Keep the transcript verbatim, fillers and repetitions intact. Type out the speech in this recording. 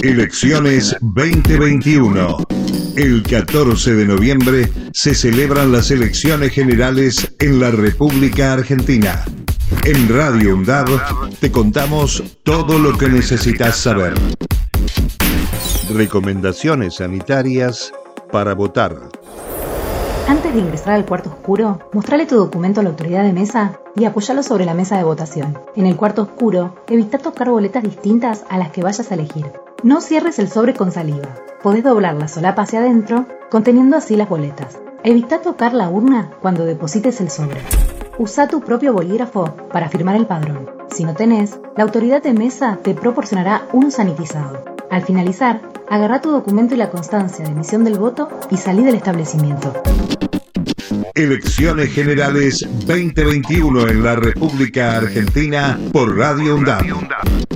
Elecciones veinte veintiuno. El catorce de noviembre se celebran las elecciones generales en la República Argentina. En Radio UNDAB te contamos todo lo que necesitas saber. Recomendaciones sanitarias para votar. Antes de ingresar al cuarto oscuro, mostrale tu documento a la autoridad de mesa y apoyalo sobre la mesa de votación. En el cuarto oscuro, evita tocar boletas distintas a las que vayas a elegir. No cierres el sobre con saliva. Podés doblar la solapa hacia adentro, conteniendo así las boletas. Evita tocar la urna cuando deposites el sobre. Usa tu propio bolígrafo para firmar el padrón. Si no tenés, la autoridad de mesa te proporcionará uno sanitizado. Al finalizar, agarrá tu documento y la constancia de emisión del voto y salí del establecimiento. Elecciones Generales veinte veintiuno en la República Argentina por Radio UNDAB.